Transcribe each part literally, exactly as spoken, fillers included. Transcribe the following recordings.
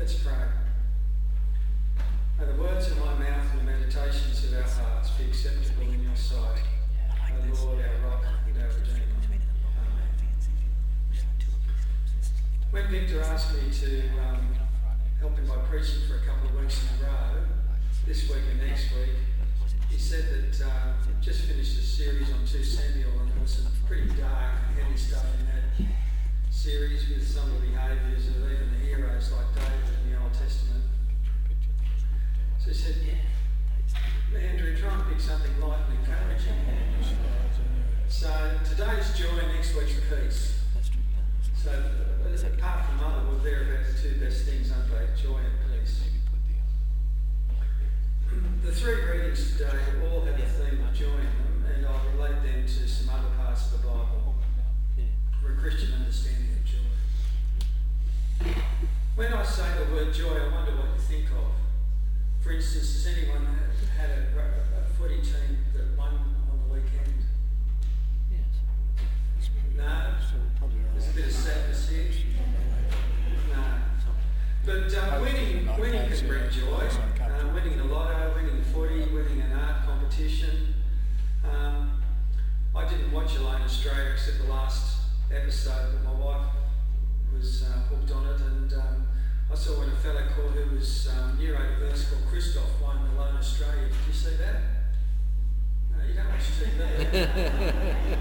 Let's pray. May the words of my mouth and the meditations of our hearts be acceptable in your sight, O Lord, our rock and our redeemer. Amen. When Victor asked me to um, help him by preaching for a couple of weeks in a row, this week and next week, he said that uh, just finished a series on two Samuel, and there was some pretty dark and heavy stuff in that series with some of the behaviours of even the heroes like David in the Old Testament. So he said, Andrew, try and pick something light and encouraging. So today's joy, next week's peace. So apart from mother, well, they're about the two best things, aren't they? Joy and peace. The three readings today all have a theme of joy in them, and I'll relate them to some other parts of the Bible for a Christian understanding of joy. When I say the word joy, I wonder what you think of. For instance, has anyone had a, a footy team that won on the weekend? Yes. No? There's a bit of sadness here. No. But uh, winning, winning can bring joy. Uh, winning the lotto, winning footy, winning an art competition. Um, I didn't watch Alone Australia except the last episode, but my wife was uh, hooked on it, and um, I saw when a fellow called who was um, neurodiverse called Christoph won Alone Australia. Did you see that? No, you don't watch T V.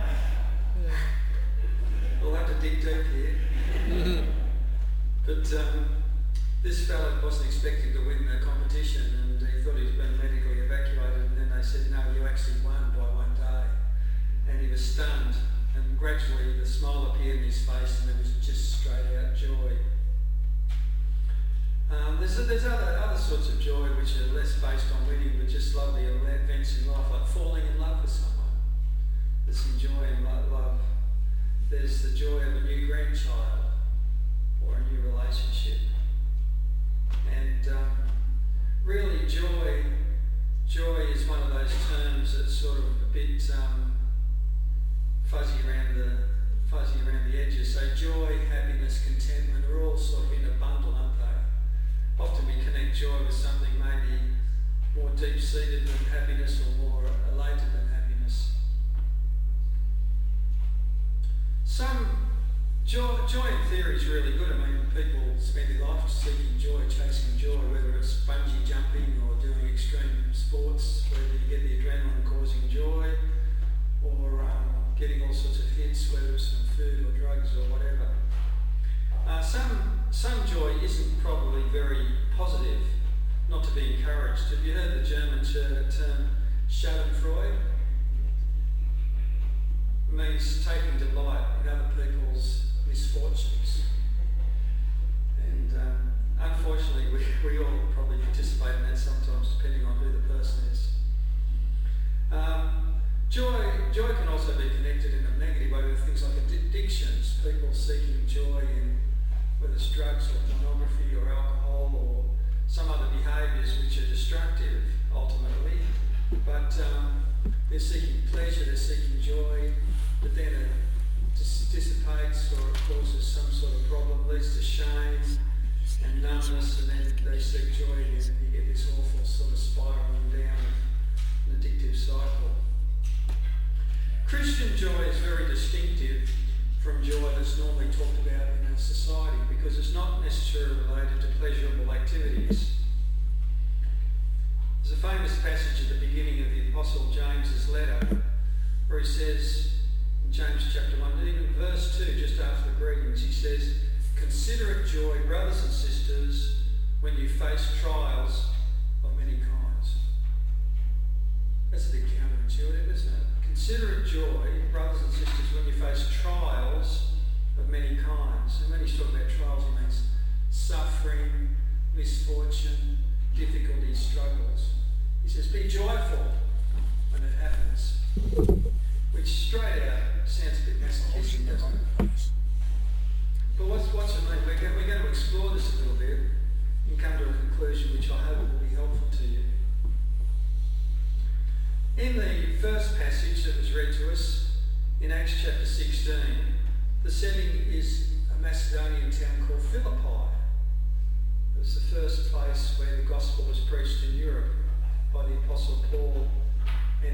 We'll have to dig deep here. But um, this fellow wasn't expecting to win the competition, and he thought he'd been medically evacuated, and then they said, no, you actually won by one day. And he was stunned, and gradually the smile appeared in his face, and it was just straight out joy. Um, there's there's other, other sorts of joy which are less based on winning, but just lovely events in life, like falling in love with someone. There's some joy in love. There's the joy of a new grandchild or a new relationship. And um, really joy, joy is one of those terms that's sort of a bit um, fuzzy around the fuzzy around the edges. So joy, happiness, contentment are all sort of in a bundle, aren't they? Often we connect joy with something maybe more deep-seated than happiness or more elated than happiness. Some joy, joy in theory is really good. I mean, people spend their life seeking joy, chasing joy, whether it's bungee jumping or doing extreme sports where you get the adrenaline causing joy, or um, getting all sorts of hits, whether it's from food or drugs or whatever. Uh, some some joy isn't probably very positive, not to be encouraged. Have you heard the German term Schadenfreude? It means taking delight in other people's misfortunes. And um, unfortunately, we, we all probably participate in that sometimes, depending on who the person is. Um, joy, joy can also be connected in a negative way with things like addictions, people seeking joy in whether it's drugs or pornography or alcohol or some other behaviours which are destructive ultimately, but um, they're seeking pleasure, they're seeking joy, but then it dis- dissipates or it causes some sort of problem, leads to shame and numbness, and then they seek joy again, and you get this awful sort of spiralling down an addictive cycle. Christian joy is very distinctive from joy that's normally talked about in our society, because it's not necessarily related to pleasurable activities. There's a famous passage at the beginning of the Apostle James's letter where he says, in James chapter one, even verse two, just after the greetings, he says, "Consider it joy, brothers and sisters, when you face trials of many kinds." That's a bit counterintuitive, isn't it? Consider it joy, brothers and sisters, when you face trials of many kinds. And when he's talking about trials, he means suffering, misfortune, difficulties, struggles. He says, be joyful when it happens. Which straight out sounds a bit masochistic, doesn't it? But what's, what's it mean? We're going, we're going to explore this a little bit and come to a conclusion which I hope will be helpful to you. In the first passage that was read to us in Acts chapter sixteen, the setting is a Macedonian town called Philippi.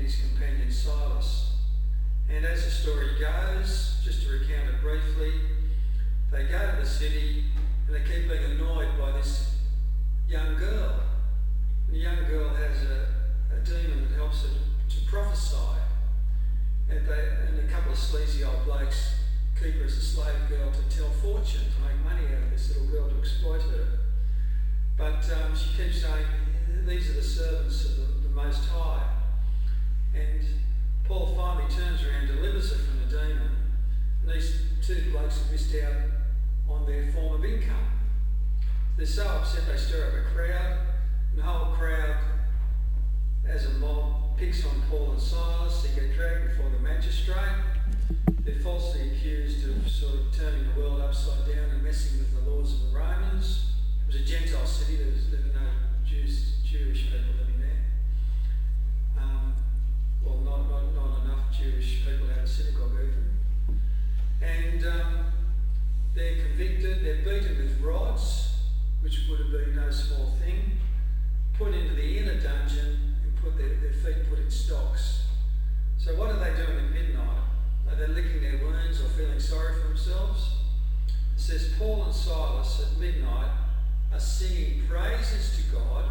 his companion Silas. And as the story goes, just to recount it briefly, they go to the city and they keep being annoyed by this young girl. And the young girl has a, a demon that helps her to prophesy. And, they, and a couple of sleazy old blokes keep her as a slave girl to tell fortune, to make money out of this little girl, to exploit her. But um, she keeps saying, these are the servants of the, the Most High. And Paul finally turns around, delivers her from the demon, and these two blokes have missed out on their form of income. They're so upset they stir up a crowd, and the whole crowd, as a mob, picks on Paul and Silas. They get dragged before the magistrate. They're falsely accused of sort of turning the world upside down and messing with the laws of the Romans. It was a Gentile city. There was, there were no Jews, Jewish people living there. Um, well, not, not, not enough Jewish people had a synagogue even. And um, they're convicted. They're beaten with rods, which would have been no small thing, put into the inner dungeon and put their, their feet put in stocks. So what are they doing at midnight? Are they licking their wounds or feeling sorry for themselves? It says Paul and Silas at midnight are singing praises to God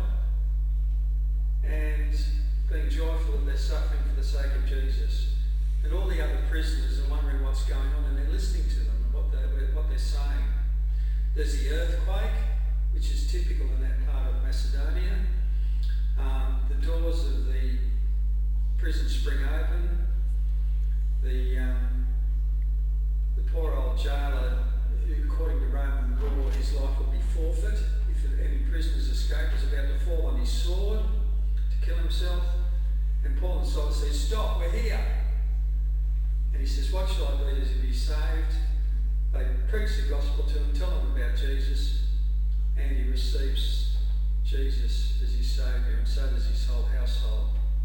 and being joyful in their suffering for the sake of Jesus. And all the other prisoners are wondering what's going on, and they're listening to them and what they're, what they're saying. There's the earthquake, which is typical in that part of Macedonia. Um, the doors of the prison spring open. The, um, the poor old jailer, who according to Roman law his life would be forfeit if any prisoners escaped, was about to fall on his sword to kill himself. And Paul and Silas say, "Stop, we're here." And he says, "What shall I do to be saved?" They preach the gospel to him, tell him about Jesus, and he receives Jesus as his Saviour, and so does his whole household.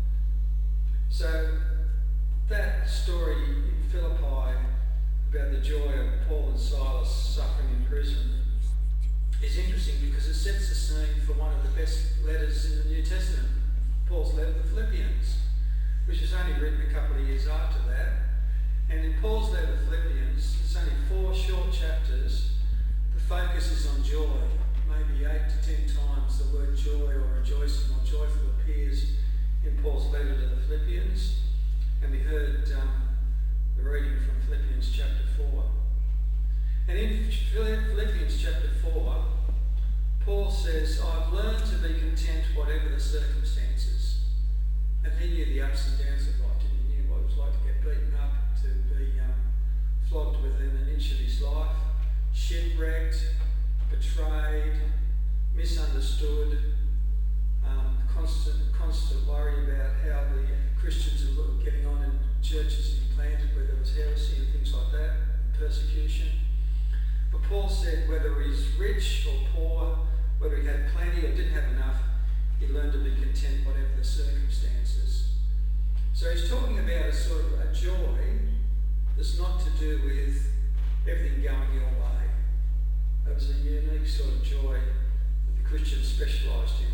So that story in Philippi about the joy of Paul and Silas suffering in prison is interesting because it sets the scene for one of the best letters in the New Testament, Paul's letter to the Philippians, which was only written a couple of years after that. And in Paul's letter to the Philippians, it's only four short chapters. The focus is on joy. Maybe eight to ten times the word joy or rejoicing or joyful appears in Paul's letter to the Philippians. And we heard um, the reading from Philippians chapter four. And in Philippians chapter four, Paul says, "I've learned to be content whatever the circumstances." And he knew the ups and downs of life, didn't he? He knew what it was like to get beaten up, to be um, flogged within an inch of his life, shipwrecked, betrayed, misunderstood, um, constant, constant worry about how the Christians are getting on in churches that he planted where there was heresy and things like that, and persecution. But Paul said whether he's rich or poor, whether he had plenty or didn't have enough, he learned to be content whatever the circumstances. So he's talking about a sort of a joy that's not to do with everything going your way. That was a unique sort of joy that the Christians specialised in.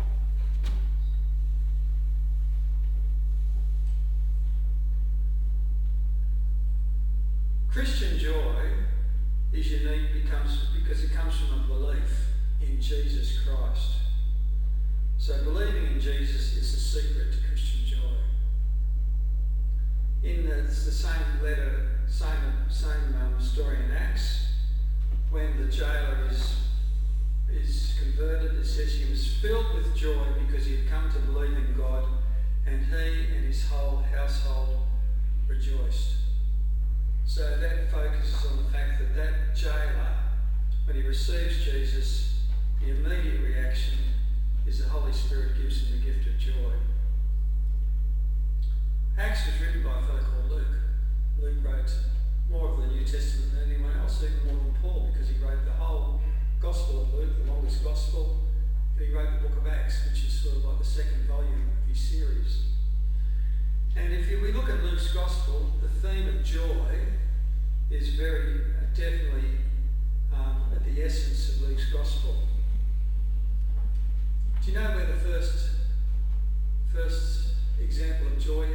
Christian joy is unique becomes, because it comes from a belief in Jesus Christ. So believing in Jesus is the secret to Christian joy. In the, it's the same letter, same, same um, story in Acts, when the jailer is, is converted, it says he was filled with joy because he had come to believe in God, and he and his whole household rejoiced. So that focuses on the fact that that jailer, when he receives Jesus, the immediate reaction is the Holy Spirit gives him the gift of joy. Acts was written by a fellow called Luke. Luke wrote more of the New Testament than anyone else, even more than Paul, because he wrote the whole Gospel of Luke, the longest Gospel, and he wrote the book of Acts, which is sort of like the second volume of his series. And if you, we look at Luke's Gospel, the theme of joy is very uh, definitely um, at the essence of Luke's Gospel. Do you know where the first first example of joy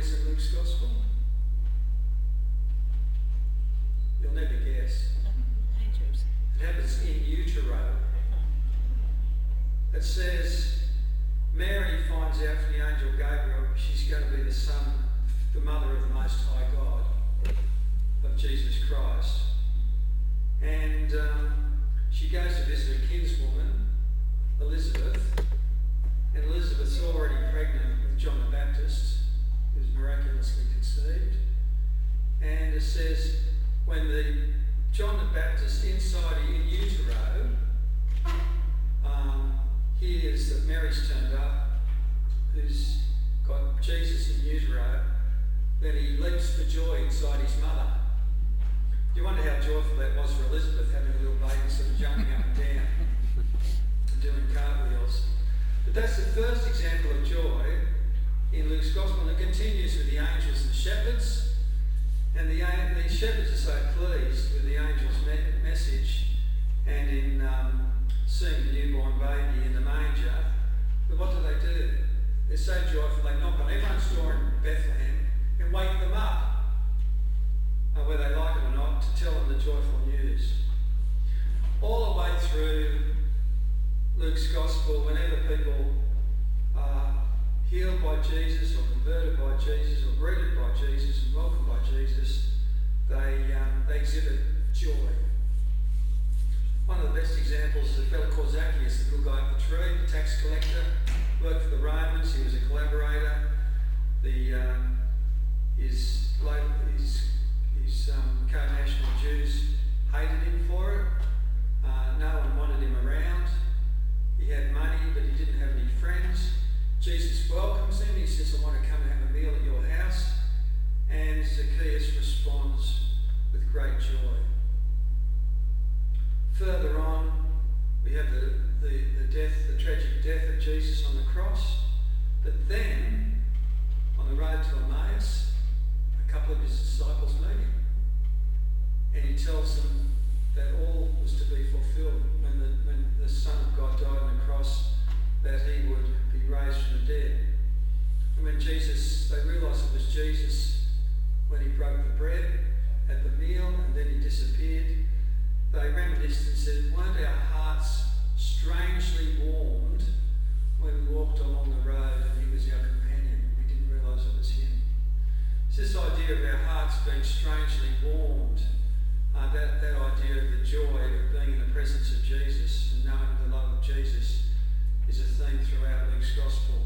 says Mary finds out from the angel Gabriel she's going to be the son, the mother of the Most High God, of Jesus Christ. And um, she goes to visit her kinswoman, Elizabeth, and Elizabeth's already pregnant with John the Baptist, who's miraculously conceived. And it says, when the John the Baptist inside in utero um, hears that Mary's turned up, who's got Jesus in utero, then he leaps for joy inside his mother. You wonder how joyful that was for Elizabeth, having a little baby sort of jumping up and down and doing cartwheels. But that's the first example of joy in Luke's Gospel, and it continues with the angels and shepherds. And the, the shepherds are so pleased with the angel's me- message and in um, seeing the newborn baby in the manger. But what do they do? They're so joyful they knock on everyone's door in Bethlehem and wake them up, uh, whether they like it or not, to tell them the joyful news. All the way through Luke's Gospel, whenever people are healed by Jesus or converted by Jesus or greeted by Jesus and welcomed by Jesus, they, um, they exhibit joy. One of the best examples is a fellow called Zacchaeus, the little guy up the tree, the tax collector, worked for the Romans, he was a collaborator. The, um, his his, his um, co-national Jews hated him for it. Uh, no one wanted him around. He had money, but he didn't have any friends. Jesus welcomes him. He says, I want to come and have a meal at your house. And Zacchaeus responds with great joy. Further on, we have the, the, the death, the tragic death of Jesus on the cross. But then, on the road to Emmaus, a couple of his disciples meet him. And he tells them that all was to be fulfilled when the, when the Son of God died on the cross, that he would be raised from the dead. And when Jesus, they realised it was Jesus when he broke the bread at the meal and then he disappeared, they reminisced and said, weren't our hearts strangely warmed when we walked along the road and he was our companion? We didn't realise it was him. It's this idea of our hearts being strangely warmed, uh, that, that idea of the joy of being in the presence of Jesus and knowing the love of Jesus is a theme throughout Luke's Gospel.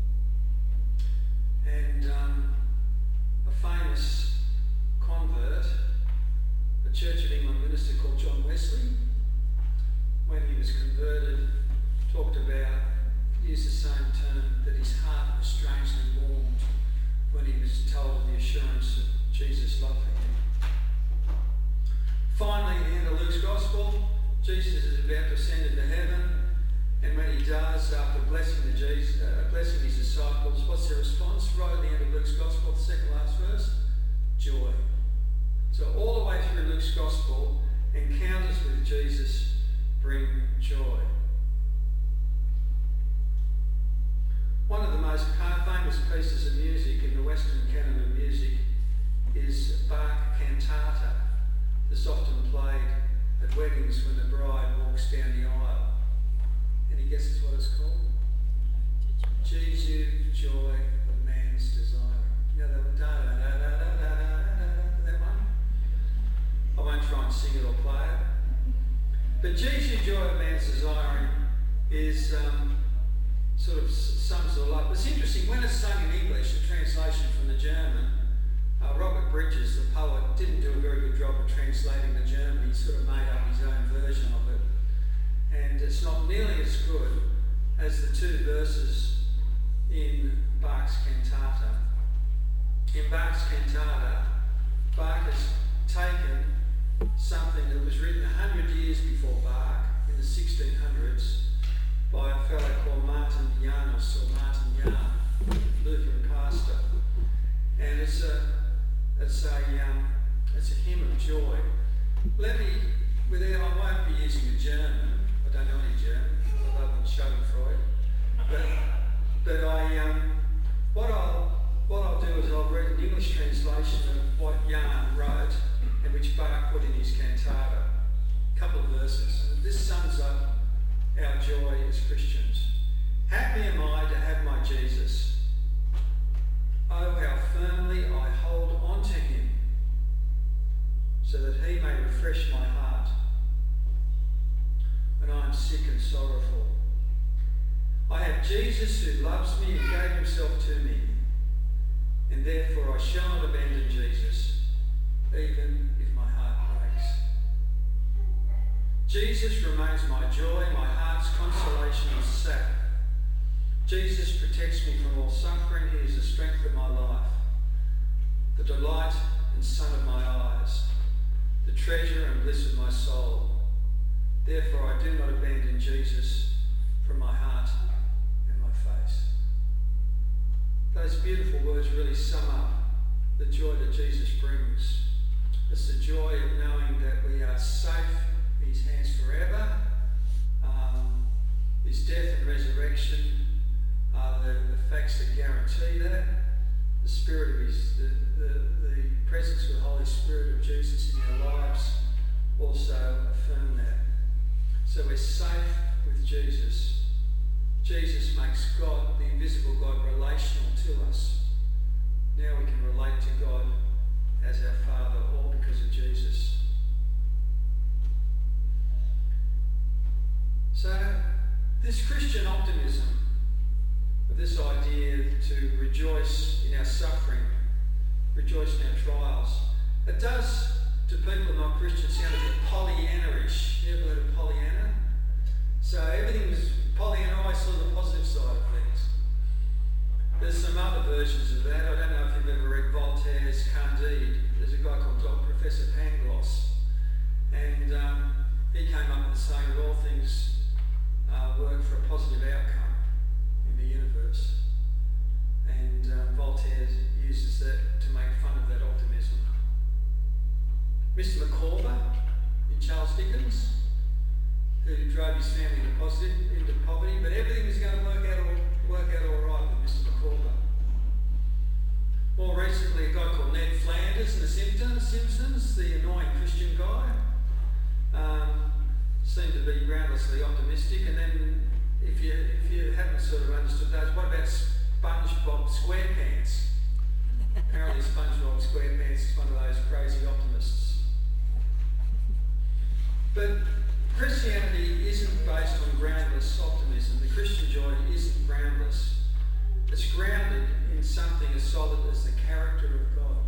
And um, a famous convert, a Church of England minister called John Wesley, when he was converted, talked about, used the same term, that his heart was strangely warmed when he was told of the assurance that Jesus loved him. Finally, at the end of Luke's Gospel, Jesus is about to ascend into heaven, and when he does, after blessing, the Jesus, uh, blessing his disciples, what's their response? Right at the end of Luke's Gospel, the second last verse, joy. So all the way through Luke's Gospel, encounters with Jesus bring joy. One of the most famous pieces of music in the Western canon of music is Bach Cantata. It's often played at weddings when the bride walks down the aisle. Any guesses what it's called? Jesu, joy of man's desiring. You know that da da da da da da da, that one? I won't try and sing it or play it. But Jesu, joy of man's desiring is um, sort of sums it all up. It's interesting, when it's sung in English, the translation from the German, uh, Robert Bridges, the poet, didn't do a very good job of translating the German. He sort of made up his own version of it. And it's not nearly as good as the two verses in Bach's cantata. In Bach's cantata, Bach has taken something that was written a hundred years before Bach, in the sixteen hundreds, by a fellow called Martin Janus, or Martin Jan, Lutheran pastor. And it's a, it's a, um, it's a hymn of joy. Let me, without, I won't be using the German. I don't know any German, other than Schadenfreude. But, but I, um, what I'll, what I'll do is I'll read an English translation of what Jan wrote and which Bach put in his cantata. A couple of verses. And this sums up our joy as Christians. Happy am I to have my Jesus. Oh, how firmly I hold on to him, so that he may refresh my heart when I am sick and sorrowful. I have Jesus who loves me and gave himself to me, and therefore I shall not abandon Jesus, even if my heart breaks. Jesus remains my joy, my heart's consolation and sap. Jesus protects me from all suffering. He is the strength of my life, the delight and sun of my eyes, the treasure and bliss of my soul. Therefore I do not abandon Jesus from my heart and my face. Those beautiful words really sum up the joy that Jesus brings. It's the joy of knowing that we are safe in his hands forever. Um, his death and resurrection are the, the facts that guarantee that. The spirit of his, the, the, the presence of the Holy Spirit of Jesus in our lives also affirm that. So we're safe with Jesus. Jesus makes God, the invisible God, relational to us. Now we can relate to God as our Father, all because of Jesus. So this Christian optimism, this idea to rejoice in our suffering, rejoice in our trials, it does, to people not Christians, sound a bit Pollyanna-ish. You ever heard of Pollyanna? So everything was Pollyanna, always saw the positive side of things. There's some other versions of that. I don't know if you've ever read Voltaire's Candide. There's a guy called Doctor Professor Pangloss, and um, he came up with saying that all things uh, work for a positive outcome in the universe. And uh, Voltaire uses that to make fun of that optimism. Mister Micawber in Charles Dickens, who drove his family into, positive, into poverty, but everything was going to work out all, work out all right with Mister Micawber. More recently, a guy called Ned Flanders in The Simpsons, Simpsons the annoying Christian guy, um, seemed to be groundlessly optimistic. And then, if you if you haven't sort of understood those, what about SpongeBob SquarePants? Apparently, SpongeBob SquarePants is one of those crazy optimists. But Christianity isn't based on groundless optimism. The Christian joy isn't groundless. It's grounded in something as solid as the character of God.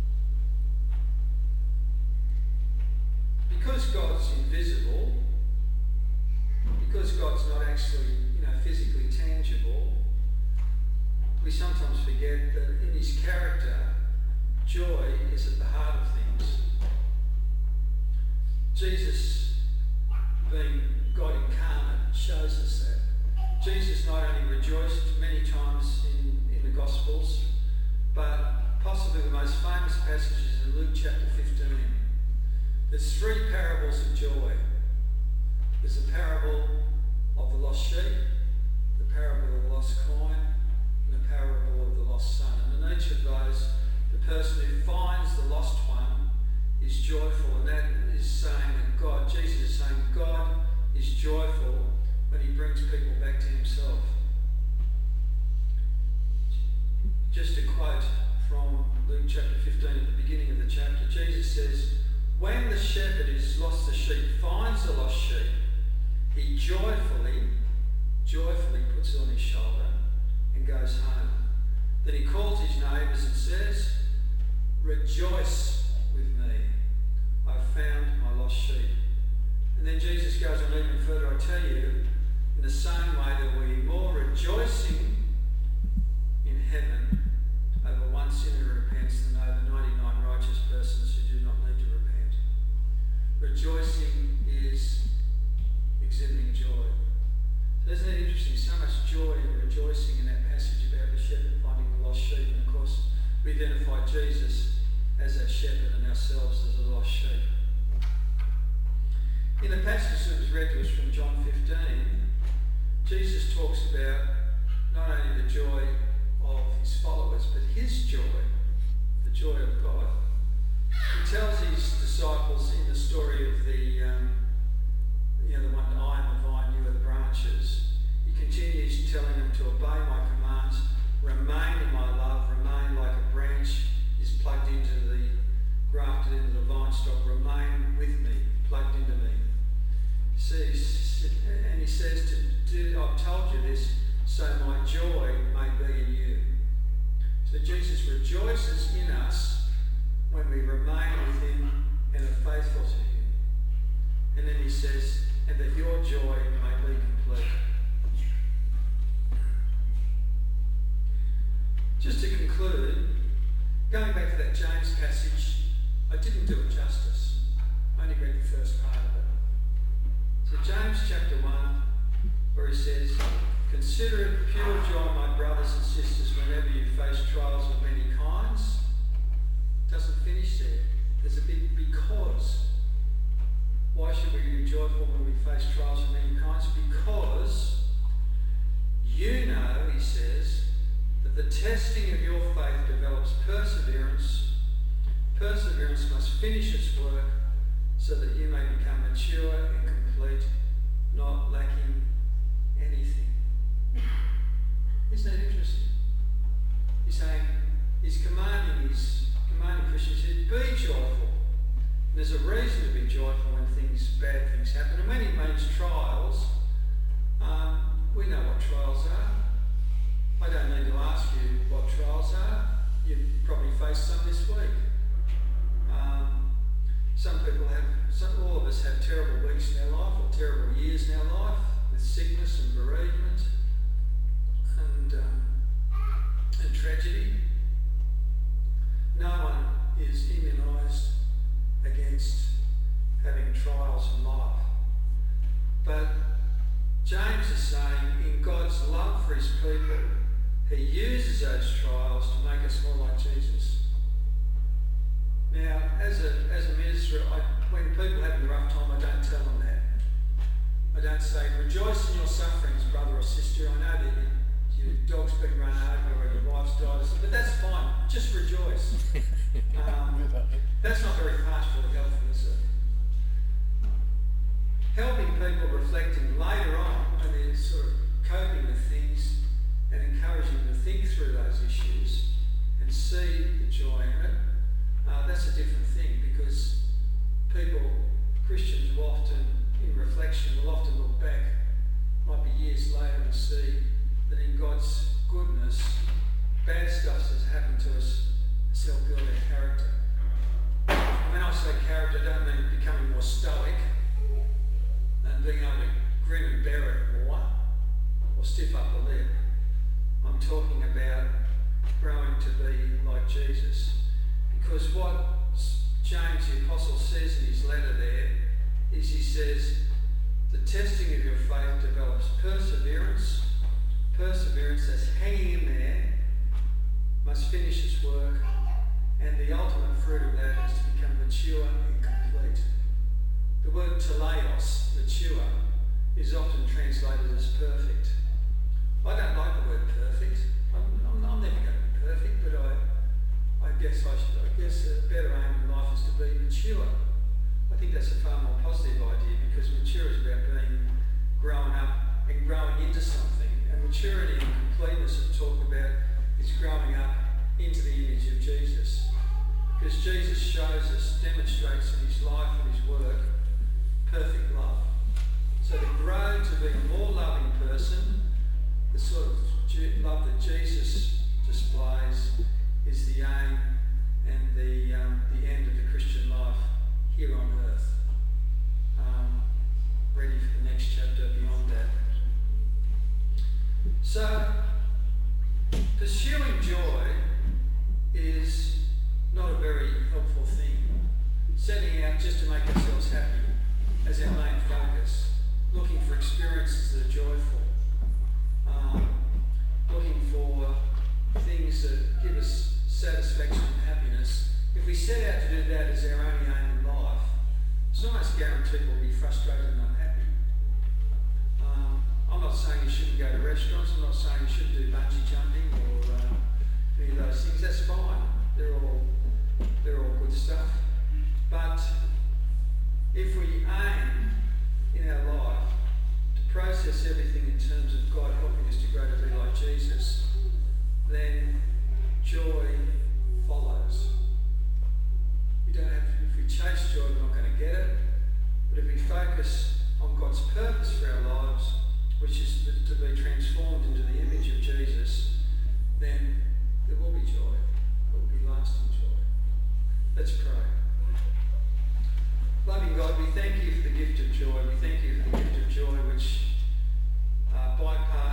Because God's invisible, because God's not actually, you know, physically tangible, we sometimes forget that in his character, joy is at the heart of things. Jesus, being God incarnate, shows us that. Jesus not only rejoiced many times in, in the Gospels, but possibly the most famous passage is in Luke chapter fifteen. There's three parables of joy. There's the parable of the lost sheep, the parable of the lost coin, and the parable of the lost son. And in each of those, the person who finds the lost one is joyful, and that is saying that God, Jesus is saying God is joyful when he brings people back to himself. Just a quote from Luke chapter fifteen at the beginning of the chapter. Jesus says, when the shepherd who's lost the sheep finds the lost sheep, he joyfully, joyfully puts it on his shoulder and goes home. Then he calls his neighbours and says, rejoice with me, I've found my lost sheep. And then Jesus goes on even further. I tell you, in the same way there will be more rejoicing in heaven over one sinner who repents than over ninety-nine righteous persons who do not need to repent. Rejoicing is exhibiting joy. So isn't it interesting? So much joy and rejoicing in that passage about the shepherd finding the lost sheep. And of course, we identify Jesus as that shepherd and ourselves as a lost sheep. In the passage that was read to us from John fifteen, Jesus talks about not only the joy of his followers, but his joy, the joy of God. He tells his disciples in the story of the, um, you know, the one, I am the vine, you are the branches. He continues telling them he says, "Consider it pure joy, my brothers and sisters, whenever you face trials of many kinds." Doesn't finish there. There's a big because. Why should we be joyful when we face trials of many kinds? Because you know, he says, that the testing of your faith develops perseverance. Perseverance must finish its work so that you may become mature and complete, not lacking anything. Isn't that interesting? He's saying, he's commanding his commanding Christians to be joyful. And there's a reason to be joyful when things, bad things happen. And when he means trials, um, we know what trials are. I don't need to ask you what trials are. You've probably faced some this week. Um, some people have, some, all of us have terrible weeks in our life or terrible years in our life with sickness and bereavement and, um, and tragedy. No one is immunised against having trials in life. But James is saying in God's love for his people, he uses those trials to make us more like Jesus. Now, as a as a minister, I, when people are having a rough time, I don't tell them that. I don't say, "Rejoice in your sufferings, brother or sister. I know that you, your dog's been run over or your wife's died," but that's fine. Just rejoice. Um, that's not very pastoral helpful, is it? Helping people reflecting later on when they're sort of coping with things and encouraging them to think through those issues and see the joy in it, uh, that's a different thing, because people, Christians will often, in reflection, will often look back, might be years later, and see that in God's goodness, bad stuff has happened to us has helped build our character. When I say character, I don't mean becoming more stoic and being able to grin and bear it more or stiff up the lip. I'm talking about growing to be like Jesus. Because what James the Apostle says in his letter there is he says, the testing of your faith develops perseverance. Perseverance, that's hanging in there, must finish its work, and the ultimate fruit of that is to become mature and complete. The word teleios, mature, is often translated as perfect. I don't like the word perfect. I'm, I'm, I'm never going to be perfect, but I, I guess I should. I guess a better aim in life is to be mature. I think that's a far more positive idea, because mature is about being grown up and growing into something, and maturity and completeness that talk about is growing up into the image of Jesus. Because Jesus shows us, demonstrates in his life and his work, perfect love. So to grow to be a more loving person, the sort of love that Jesus displays, is the aim and the um, the end of the Christian life here on earth. Um, ready for the next chapter beyond that. So, pursuing joy is not a very helpful thing. Setting out just to make ourselves happy as our main focus, looking for experiences that are joyful, um, looking for things that give us satisfaction and happiness. If we set out to do that as our only aim in life, it's almost guaranteed we'll be frustrated and unhappy. Um, I'm not saying you shouldn't go to restaurants, I'm not saying you shouldn't do bungee jumping or uh, any of those things. That's fine. They're all they're all good stuff. But if we aim in our life to process everything in terms of God helping us to grow to be like Jesus, then joy follows. We don't have to, if we chase joy, we're not going to get it. But if we focus on God's purpose for our lives, which is to be transformed into the image of Jesus, then there will be joy. There will be lasting joy. Let's pray. Loving God, we thank you for the gift of joy. We thank you for the gift of joy which uh,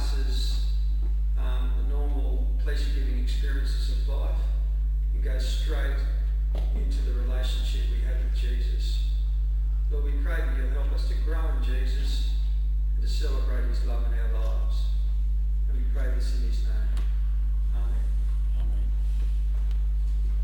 bypasses um, the normal pleasure-giving experiences of life and goes straight